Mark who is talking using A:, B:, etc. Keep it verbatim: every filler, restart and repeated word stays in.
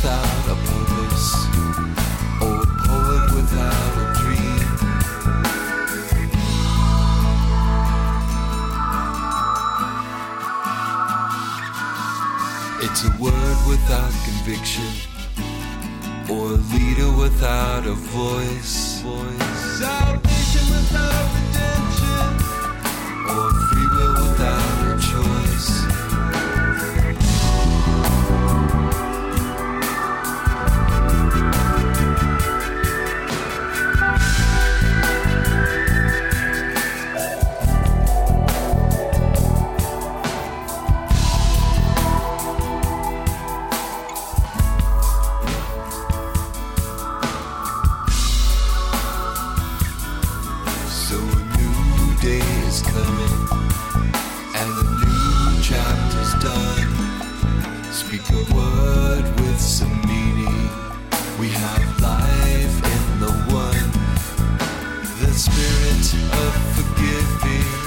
A: without a purpose, or a poet without a dream. It's a word without conviction, or a leader without a voice. voice. Salvation without redemption, or free will without a choice. Speak a word with some meaning. We have life in the one, the spirit of forgiving.